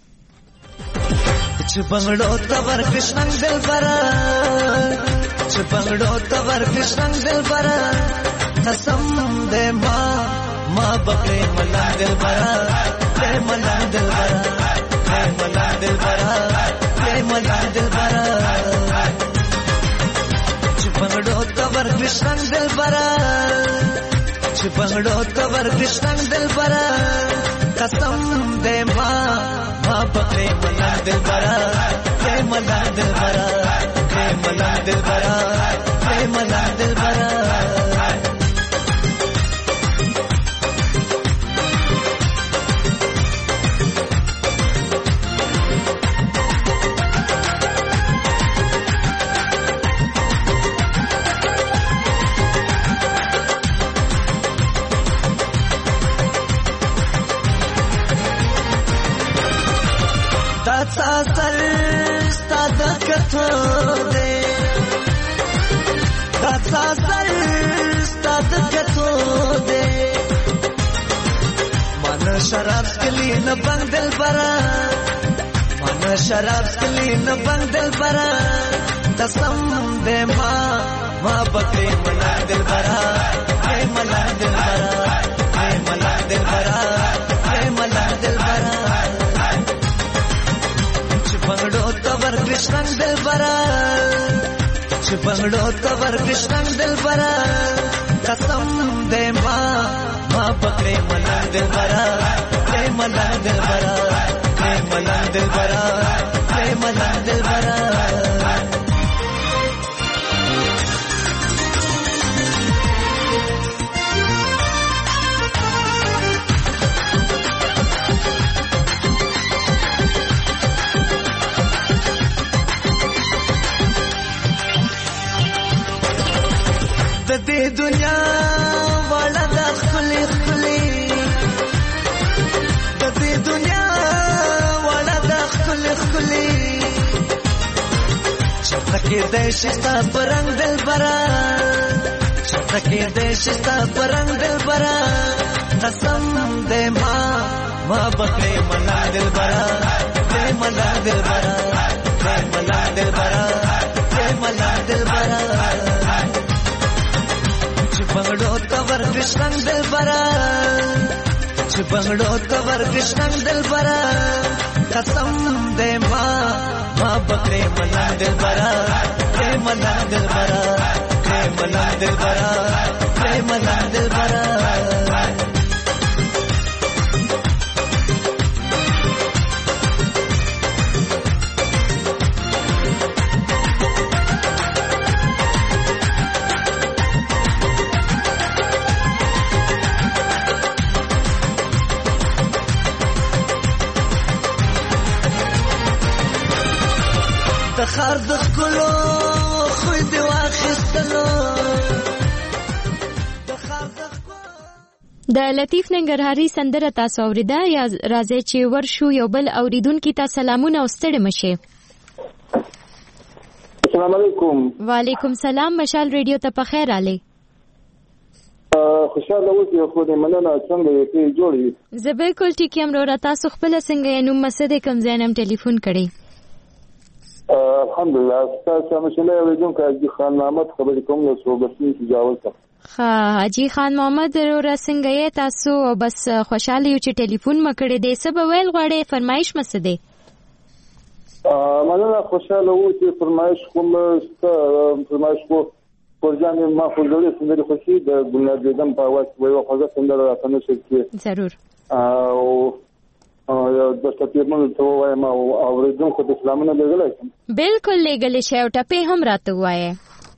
چې بنگړو تور کښنګ دل برا چې بنگړو تور کښنګ دل برا قسم دې ما ما بکې ملا دل برا دې ملا دل برا دې ملا دل برا دې ملا دل برا چې بنگړو تور کښنګ دل برا چې بنگړو تور کښنګ دل برا قسم دې ما ما بکې ملا دل برا دې ملا دل برا دې ملا دل برا دې ملا دل برا سر ستاد کتو دے دسا سر ستاد کتو دے من شراب کلی نہ بنگ دل برا من شراب کلی نہ بنگ دل برا قسم دے ماں ماں بکے ملا دل برا اے ملا دل برا اے ملا دل برا اے ملا دل برا بنگڑو تور کښنګ دل برا چې بنگړو تور کښنګ دل برا قسم دې ما ما پکړې ملا دل برا دې ملا دل برا دې ملا دل برا دې ملا دل برا دې دنیا والا د خپلې خپلې د دې دنیا والا د خپلې خپلې چټکې د شستا پرنګ دل برا چټکې د شستا پرنګ دل برا قسم دې ما ما بکې ملا دل برا دې ملا دل برا دې ملا دل برا دې ملا دل برا بنگڑو تور کښنګ دل برا چې بنگڑو تور کښنګ دل برا قسم دې ما ما بکې ملا دل برا دې ملا دل برا دې ملا دل برا دې ملا دل برا خار د خلو خو دې واخستلو د لطیف ننګرهاري سندره تاسو اوریده یا راځي چې ورشو یو بل اوریدونکو ته سلامونه او ستړي مشه. السلام علیکم. وعلیکم سلام. مشال ریډیو ته په خیر علي. خوشاله اوسئ خو دې مننه. څنګه یې جوړی؟ زه بالکل ټیک یم وروره. تاسو خپل څنګه یې؟ نو مسد کوم ځینم ټلیفون کړی؟ الحمدلله. تاسو مشاله اوریدونکو حاجی خان محمد خبرې کوم نو سو بسنی تجاوز ته. ها حاجی خان محمد وروره څنګه یې تاسو؟ بس خوشاله یو چې ټلیفون مکړې دې سبا ویل غواړې فرمایش مسده؟ مننه. خوشاله و چې فرمایش کوم ست فرمایش کو پرجان ما خپلې سندرې خوشي د ګلنار بیگم په واس ویو خوځه سندره راکنه شي. ضرور. او او د ستپیرمن ته وایم او اوریدونکو ته سلامونه لګلای. بالکل لګلې شی او ټپه هم راته وایي.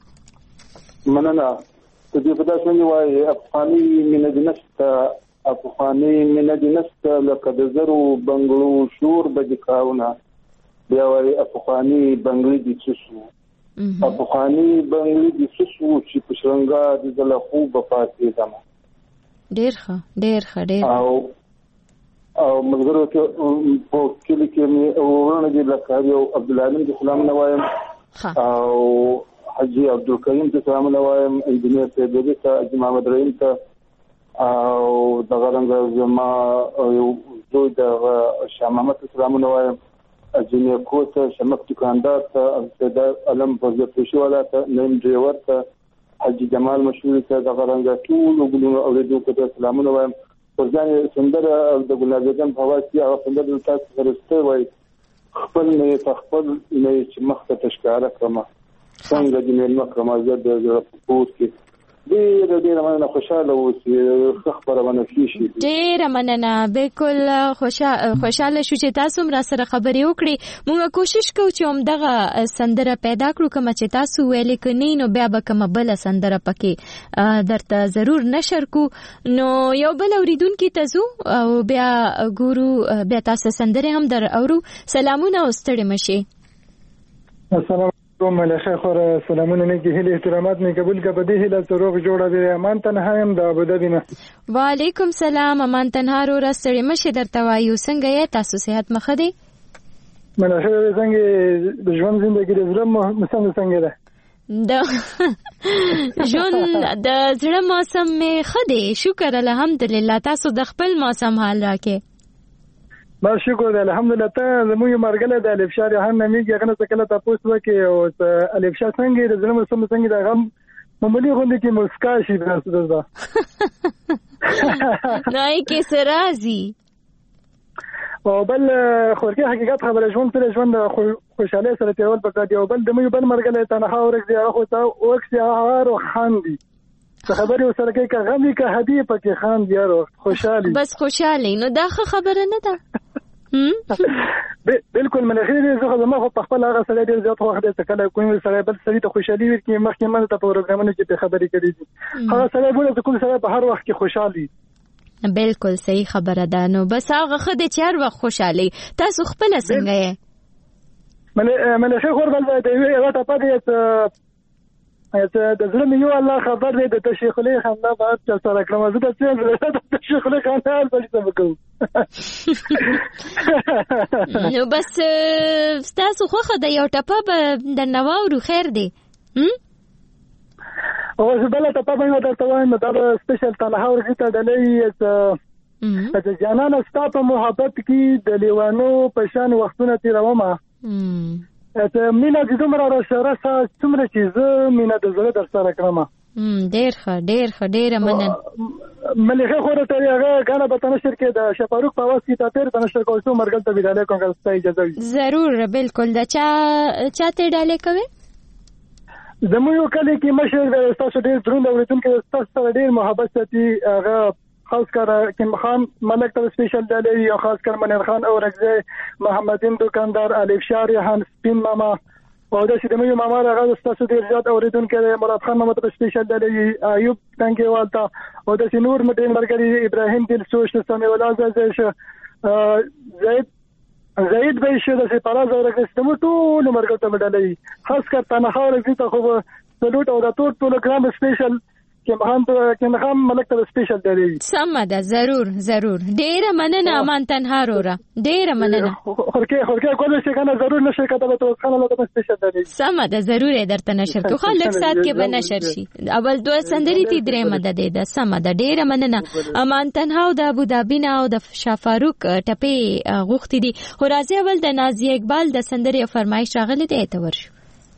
مننه. ته دې په داسې نه وایي افغاني مینه د نشته افغاني مینه د نشته لکه د زرو بنگلو شور بدکاونه بیا وایي افغاني بنگلي د چشو افغاني بنگلي د چشو چې په شرنګا د زله خوب پاتې دم. ډیر ښه ډیر ښه ډیر. او او مزګرو ته په کلی کې مې ورونه دي لکه یو عبد العلیم د سلام نوایم او حجی عبدالکریم ته سلام نوایم انجینیر سیدی ته حجی محمد رحیم ته او دغه رنګ زما یو دوی د شاه محمد ته سلام نوایم انجینیر کوته شمک دکاندار ته سیدا علم فضل پېښو والا ته نیم ډرایور ته حجی جمال مشهور ته دغه رنګ ټول وګړو اوریدونکو ته سلام نوایم. ځان سندره د ګلنار بیگم په واسطه هغه سندره تاسو ورسته وای خپل نه تخپل نه چې مخته تشکاره کړم څنګه دې مې مکرمه زه د پوسټ کې ډېر ډېر مننه. خوشاله اوسئ. خبرونه کیشي. ډېر مننه. بالکل خوشاله شو چې تاسو را سره خبرې وکړي. موږ کوشش کوو چې همدغه سندره پیدا کړو کوم چې تاسو ویلې کني نو بیا به کوم بل سندره پکې درته ضرور نشر کو. نو یو بل اوریدونکو ته زو او بیا ګورو بیا تاسو سندره هم در اورو. سلامونه او ستړي مشه. السلام ملخه خور سلامونه نه کې هله احترامات نه قبول کا بده هله سروغ جوړه دی. امان تنها هم د ابوظبی نه. وعلیکم سلام. امان تنها رو راستړی مشه درته وایو. څنګه یې تاسو؟ صحت مخه دی؟ ملخه څنګه د ژوند ژوندۍ د زړه موسم څنګه ده؟ د ژوند د زړه موسم می خدي شکر الحمدلله. تاسو د خپل موسم حال راکې؟ ما شکر دی الحمدلله. ته زموږ مرګله د الف شار هم نمیږي غنه څه کله تاسو وکي او الف شار څنګه د زلمو سم څنګه د غم معمولی غونډه کې مسکا شي تاسو ده نه کې سرازي او بل خورګي حقیقت خبره ژوند تر ژوند خوشاله سره تیول پکا دی او بل د مې بل مرګله تنها ورک دی هغه ته وکسي هغه خاندي خبرې سره کې کا غمي کا هدي پکې خان دی یارو خوشالي بس خوشالي. نو دا خبره نه ده. بالکل منخې دې زه خو ما په خپل هغه سره ډېر زیات وخت ته کله کوم سره بل سړي ته خوشالي ورکې مخکې مې ته پروګرامونه چې خبرې کړې دي هغه سره بوله کوم سره په هر وخت کې خوشالي. بالکل صحیح خبره ده. نو بس هغه خدای چې هر وخت خوشالي. تاسو خپل څنګه یې؟ منه منخې خور بل دی یو ټاپه دی ته د زړه یو الله خبر دی د شیخ علي خان دا بعد چې سره کړم زه د څه د شیخ علي خان حال په څه وکړم. نو بس تاسو خو خدای یو ټاپه د نواورو خیر دی. او زه بل ټاپه باندې درته وایم دا سپیشل تنها ورته دلې چې جانان ستا په محبت کې د لیوانو په شان وختونه تیرومه. ته مینا د دومره را سره څومره چې زه مینا د زړه در سره کړم. ډېر ښه ډېر ښه ډېره مننه. ملګری خو ته هغه غاڼه په تنشر کې د شفاروق په واسطه ته تیر تنشر کوم څو مرګل ته ویډاله کوم غلطه اجازه وي. ضرور بالکل. دا چا چاته ډاله کوي؟ زموږ کلی کې مشر تاسو ډېر دروند اوریدونکو تاسو ډېر محبت ساتي. هغه خاص کر کیم خان ملک ته سپیشل ډالې او خاص کر منیر خان او رګزه محمدین دکاندار الف شار یهان سپین ماما او د شدمې ماما راغله تاسو ډیر زیات اوریدونکو مراد خان ماما ته سپیشل ډالې ایوب څنګه والتا او د نور مټین مرګري ابراهیم دل سوش سمې ولازه زه زید زید به شه د سپاراز او رګستمو ټول مرګ ته ډالې خاص کر تنها ورګی ته خو سلوټ او د ټول ټول ګرام سپیشل کې مخان ته کې مخام ملک ته سپیشل دی. سم ده ضرور ضرور. ډیره مننه امان تنها رورا. ډیره مننه. خورکه خورکه کولای شي کنه ضرور نشي کته ته خلک ته سپیشل دی. سم ده ضرور درته نشر کو خلک سات کې به نشر شي. اول دوه سندري تی درې مدد ده. سم ده ډیره مننه امان تنها او د ابو ظبي نه او د شافاروق ټپي غوښتي دي. خو راځي اول د نازیه اقبال د سندري فرمایش راغلي دی ته ورشو.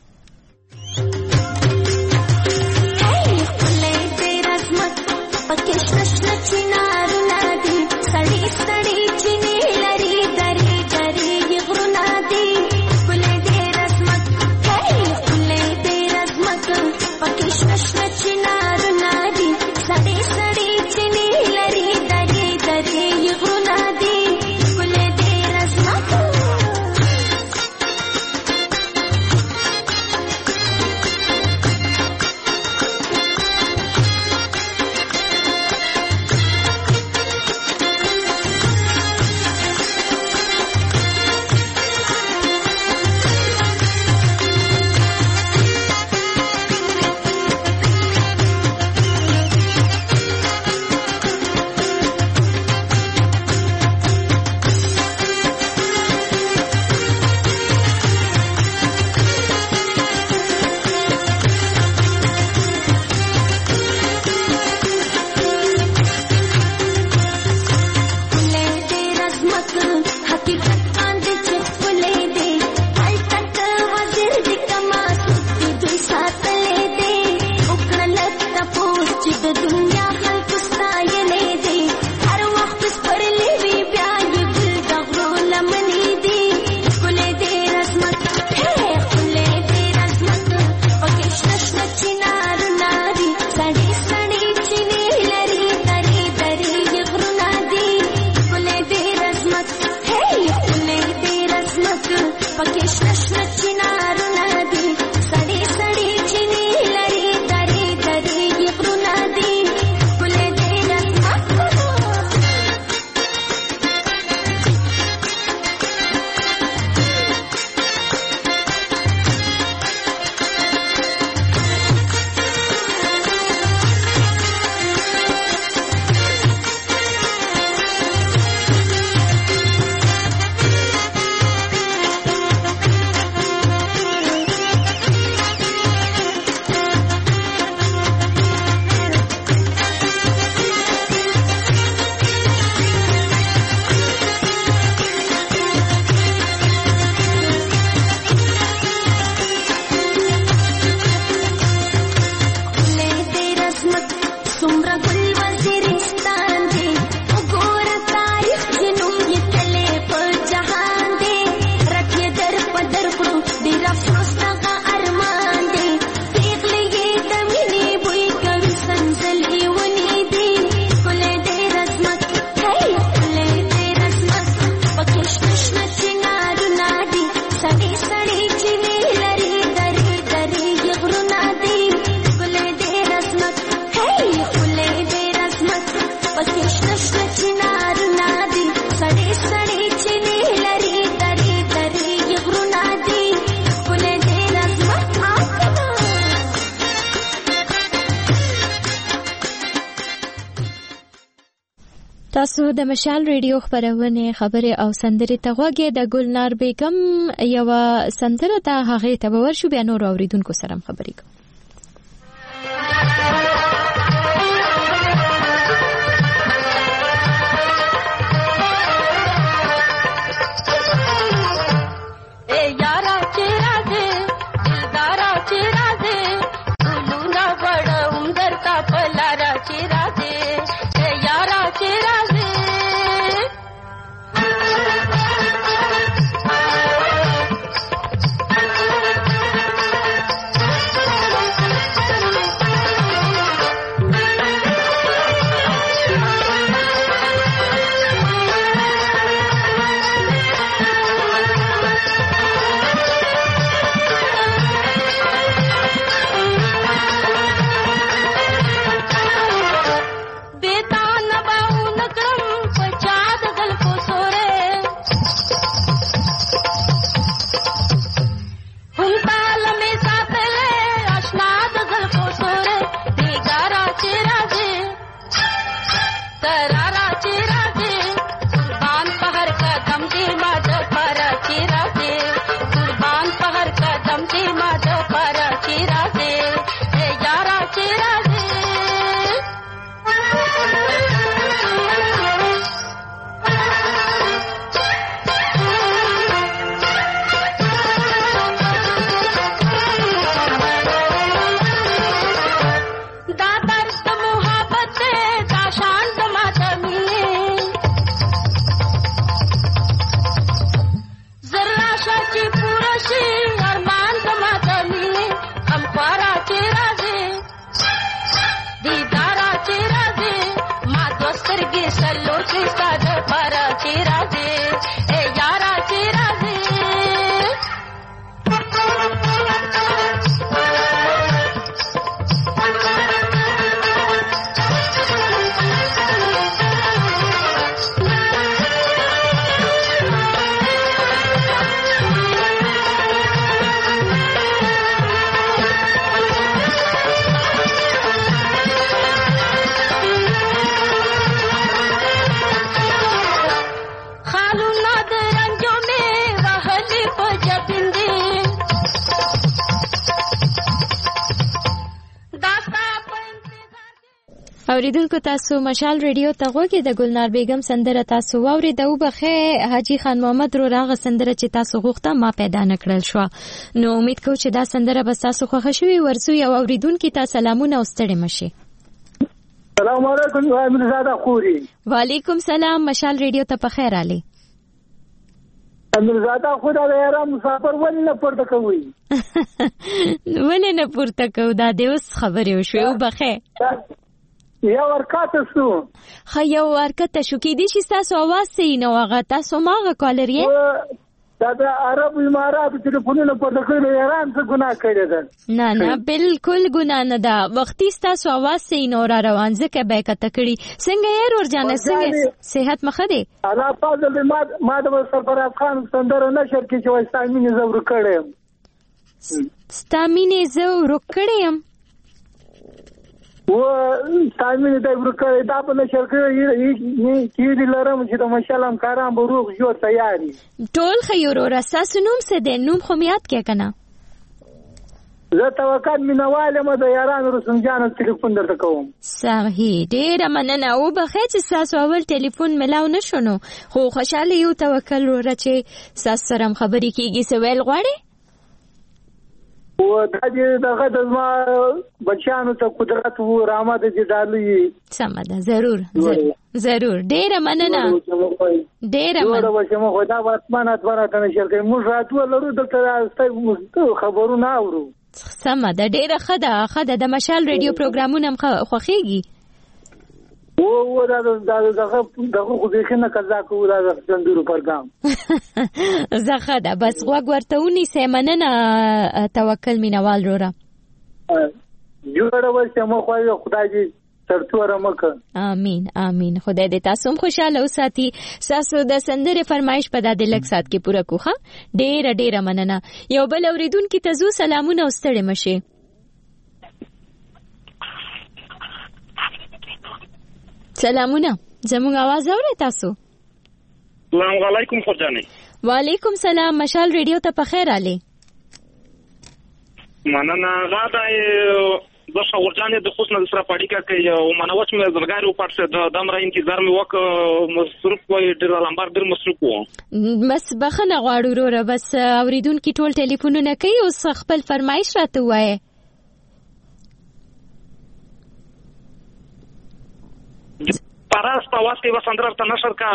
تاسو د مشال ریډیو خبرونه خبره او سندري تغوګه د ګلنار بیگم یو سندره ته هغه ته ورشو بیا نور اوریدونکو سره خبرې کوم. Thank you. کرارا چیرا دے قربان پہر قدم دی ماد پر چیرا دے قربان پہر قدم دی ماد پر چیرا دے اے یارا چیرا دے اوریدونکو تاسو مشال ریډیو ته غوږی د ګلنار بیگم سندره تاسو واورید او بخې حاجی خان محمد رو راغه سندره چې تاسو غوښته ما پیدا نکړل شو نو امید کوم چې دا سندره به تاسو خوښ شي ورسو یو اوریدونکو ته سلامونه او ستړي مشي. السلام علیکم امیرزاده خوري. وعلیکم سلام مشال ریډیو ته په خیر علي. امیرزاده خدا دې را مسافر ولې نه پورته کوي ولې نه پورته کو دا دې اوس خبرې وشو او بخې یو ورکاته شو خو یو ورکاته شو کې دي چې تاسو आवाज سي نو هغه تاسو ماغه کالر یې دا د عرب امارات ټلیفونونه په دغه ایران څخه ګناه کړی ده نه نه بالکل ګناه نه ده وختي تاسو आवाज سي نو را روان ځکه به کته کړی څنګه یې ور جانه څنګه صحت مخه دي الله فضل ما ما د سرفراز خان سندره نشر کې چې وای ستامینه زو ور کړم ستامینه زو ور کړم و ستامینه د ور کړی دا په نشر کې کې دي لرم چې د مشالم کارام بروغ جو تیاری ټول خیر اور اساس نوم څه دی نوم خو میات کې کنه زه توکل مینواله مده یاران رسوم جان ټلیفون درته کوم صحیح ډیر مننه او بخې چې تاسو اول ټلیفون ملاو نشونو خو خوشاله یو توکل ور چې تاسو سره خبرې کیږي سوال غواړي و دا چې دغه د ما بچانو ته قدرت و رحمت دې ډالي سم ده ضرور ضرور ډیر مننه ډیر مننه ورته مو خدا واسمانه اتواره کنه شرکې موږ راتو لرو دلته خبرونه اورو سم ده ډیر خده خده د مشال ریډیو پروګرامونه خوخيږي او و دا دا دغه دغه خو دې نه کزا کو دا څنګه پرګام زخه ده بس غوږ ورته ونی سیمنه توکل مینوال رورا جوړه وسه مو خو خدای دې ترڅو مکه امين امين خدای دې تاسو خوشاله اوساتي تاسو د سندره فرمایش په دادې لک سات کې پوره کوخه ډېر ډېر مننه یو بل اوریدونکو ته زو سلامونه او ستړي مشه سلامونه زموږ आवाज اورئ تاسو السلام علیکم خورجانې وعلیکم سلام مشال ریډیو ته په خیر علي مننه غاده د خورجانې د خصوص نه سره پاډیکا کوي او منوچ مې زرګارو پاتې د دمر انتظار مې وک مصروف وای ډیر لمبر ډیر مصروف و بس بخنه غواړو وروره بس اوریدونکو ټول ټلیفونونه کوي او خپل فرمایش راته وایي پاراس په واسطه وسندر ته نشر کا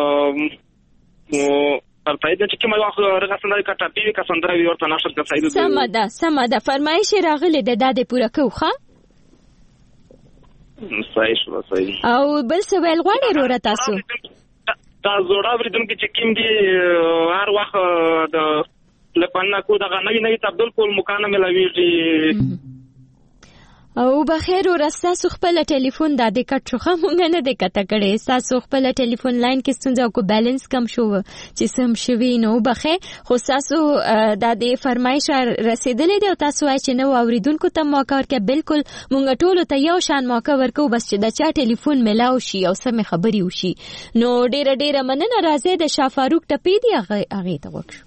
او پرتاید چې کومه واخ رغسندای کا ټاپی کا سندر وی ورته نشر کا سید سمدا سمدا فرمایش راغله د داده پوره کوخه صحیح شو صحیح او بل څه ویل غواړي وروره تاسو دا زوړه ورېدونکو چې کوم دي هر وخت د لپاره کو دا نوی نوی تبدل کول مکانه ملويږي او بخیر ورستا سو خپل ټلیفون د دې کټ شو مونږ نه د کته کړي تاسو خپل ټلیفون لاین کې ستونزه کو بیلانس کم شو چې سم شوي نو بخیر خو تاسو د دې فرمایش رسیدلې دی او تاسو وايي چې نو اوریدونکو ته موقع ورکړه بالکل مونږ ټول ته یو شان موقع ورکو بس چې د چا ټلیفون ملاو شي او سم خبري وشي نو ډیره ډیره مننه راځي د شاه فاروق ټپې دی هغه هغه ته وکړو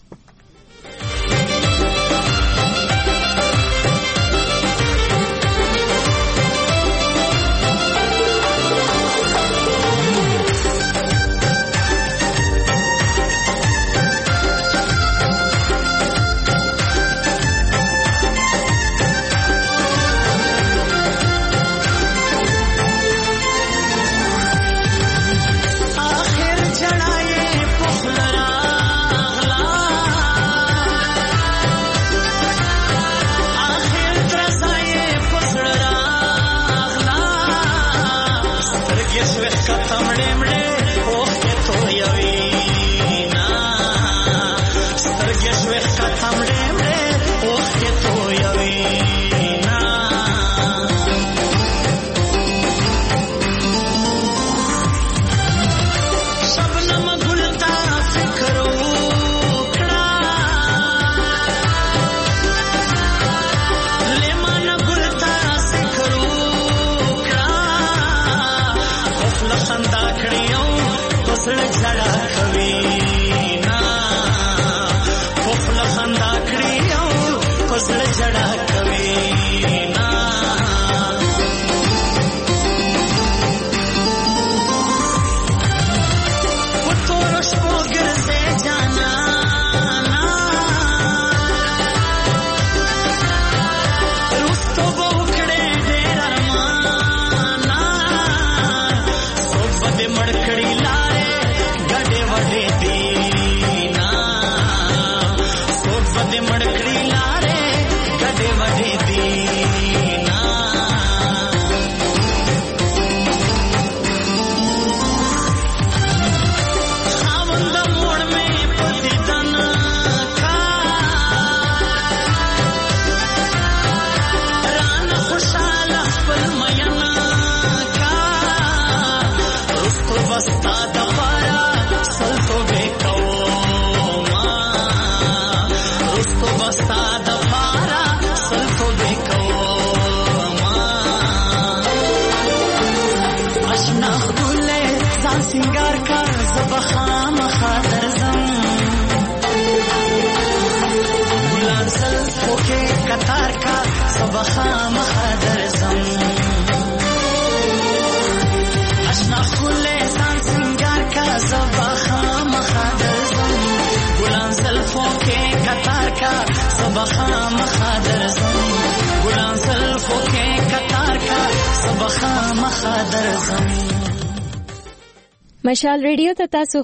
مشال ریډیو ته تاسو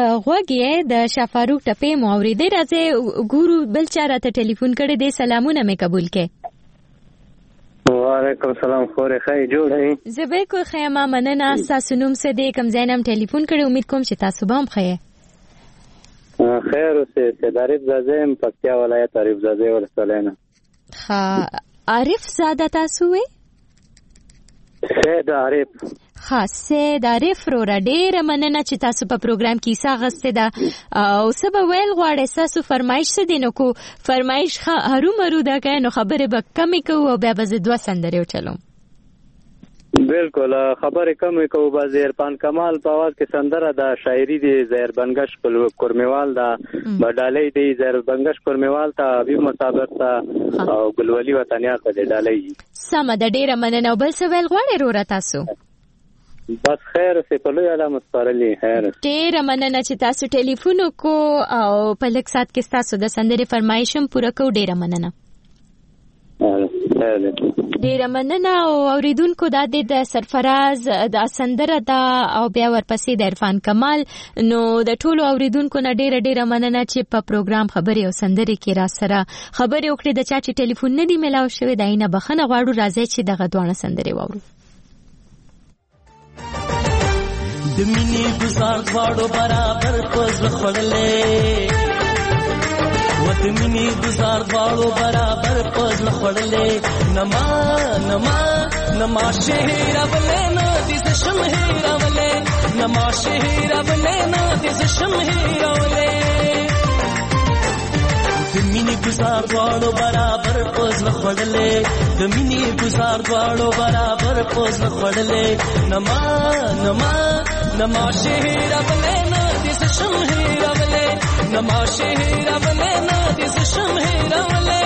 غوږی د شاه فاروق ټپې مو اوریدئ راځي ګورو بل چا راته ټلیفون کړی دی سلامونه مې قبول کړئ وعلیکم السلام خورې ښه جوړئ زه بالکل ښه یم مننه ستاسو نوم څه دی کوم ځای نه م ټلیفون کړی امید کوم چې تاسو به هم ښه یې خیر اوسې سید عارف زاده یم پکتیا ولایت عارف زاده ولسوالۍ نه ښه عارف زاده تاسو وې سید عارف ها سید عارف وروره ډېره مننه چې تاسو په پروګرام کې حصه اخیستې ده او څه به ویل غواړئ ستاسو فرمایش څه دی نو کو فرمایش هرومرو ده که نو خبرې به کمې کوو او بیا به زه دوه سندرې وچلوم بالکل خبرې کمې کوو به زهیر پان کمال په اواز کې سندره ده شاعري دی زهیر بنګش کورمیوال ده بډالۍ دی زهیر بنګش کورمیوال ته حبیب مسابق ته او ګلولي وطنیار ته دی ډالۍ سمه ده ډېره مننه او بل څه ویل غواړئ وروره تاسو بس خیر سه په لوی علامه سپارلې خیر ډېره مننه چې تاسو ټلیفون وکړو او په لږ ساعت کې تاسو د سندرې فرمایش هم پوره کړو ډېره مننه ډېره مننه او اوریدونکو دا د سرفراز د سندره دا او بیا ورپسې د عرفان کمال نو د ټولو اوریدونکو نه ډېره ډېره مننه چې په پروګرام خبرې او سندرې کې را سره خبرې وکړې د چا چې ټلیفون نه دی ملاو شوی دا نه بخنه غواړو راځي چې دغه دوه سندرې واورو د مینې گزار دواړو برابر کوز خړلې وت مینی گزار دواړو برابر پزله خړلې نما نما نما شهر ولې نه دې شمهیر ولې نما شهر ولې نه دې شمهیر ولې د مینی گزار دواړو برابر پزله خړلې د مینی گزار دواړو برابر پزله خړلې نما نما نما شهر ولې نه دې شمهیر ولې نما شهر ولې نه دې شمهیر ولې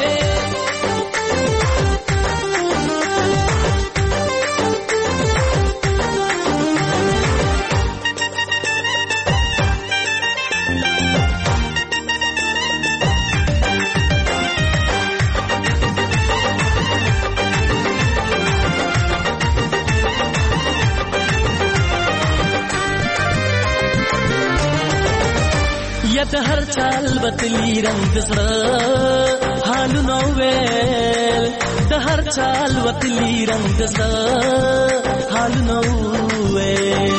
د هر چال وتلی رنگ زړه حال نو ویل د هر چال وتلی رنگ زړه حال نو ویل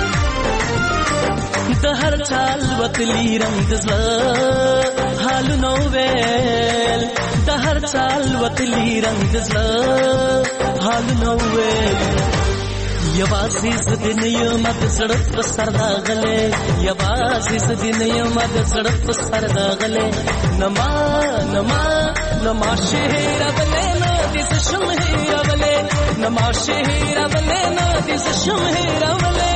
د هر چال وتلی رنگ زړه حال نو ویل د هر چال وتلی رنگ زړه حال نو ویل یوازې زدن یم د سړک په سر راغلې یوازې زدن یم د سړک په سر راغلې نما نما نما شهر ولې نه دې شمهیر ولې نما شهر ولې نه دې شمهیر ولې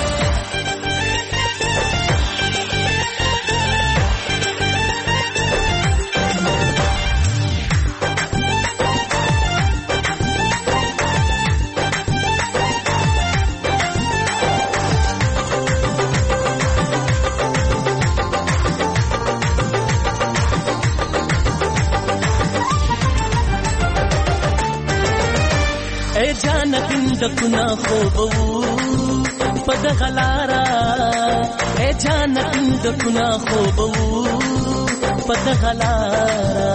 دکنا خوبو پد غلارا اے جانت دکنا خوبو پد غلارا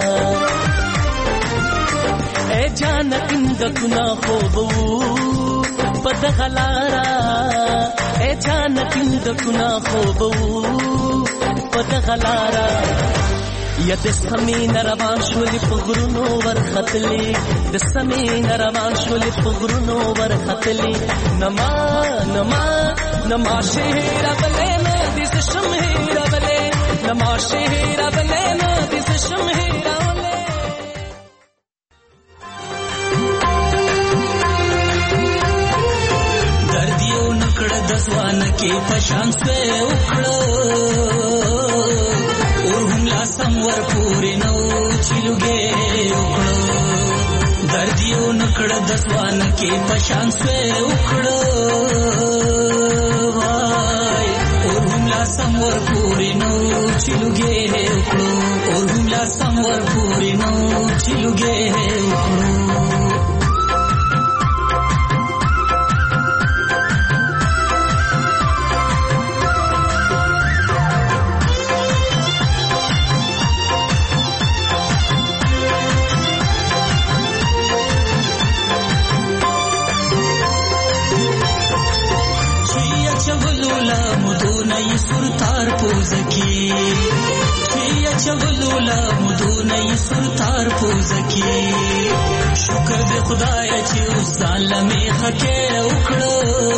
اے جانت دکنا خوبو پد غلارا اے جانت دکنا خوبو پد غلارا یا د سمین روان شولې په غرونو ورختلې د سمین روان شولې په غرونو ورختلې نما نما نما شهر ولې نه دې شمهیر ولې نما شهر ولې نه دې شمهیر ولې درد یو نکړه د ځوان کې پشان سوې وکړو سمور پوری نو چلوګې وکړو درد یو نکړه د ځوان کې پشان سوې وکړو وای اور هملا سمور پوری نو چلوګې وکړو اور هملا سمور پوری نو چلوګې وکړو सुरतार पोजकी छेया चवलोला मुदोनई सुरतार पोजकी शुक्र दे खुदाया چې اوس ظالمې خکې وکړو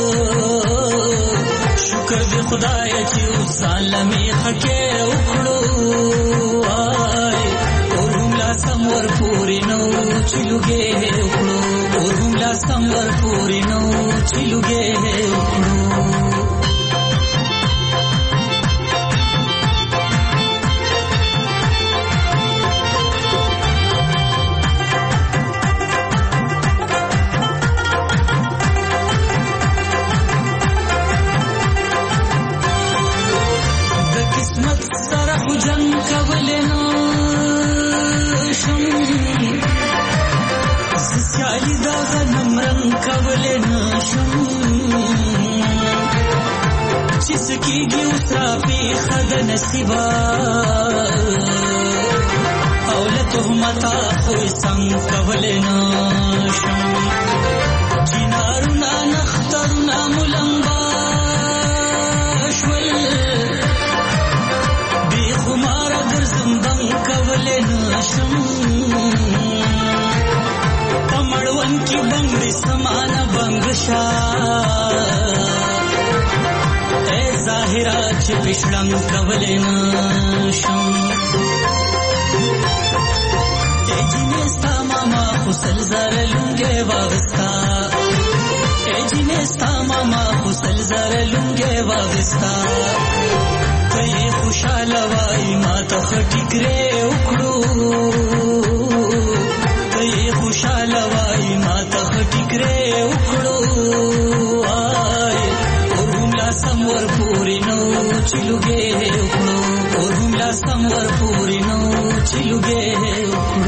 شکر دې خدایا چې اوس ظالمې خکې وکړو وای اورم لا سمور پوری نو چلوګې وکړو اورم لا سمور پوری نو چلوګې وکړو کیږي اوسا په خد نصیبا او له تهمت خو څنګه کولنا شم جنارنا نخترنا ملنبا شول بی خمار درزم دنګ من کی بنگړي سمان بنگشا اے ظاهرا چې پښړم کولې نشم ته جنې ستا ماما خپل زر لونګې واغستا ته جنې ستا ماما خپل زر لونګې واغستا ته خوشاله وای ما ته ټیکرې وکړو ته خوشاله وای ما ته ټیکرې وکړو آی اورملا سمور پوری نو چلوګې وکړو اورملا سمور پوری نو چلوګې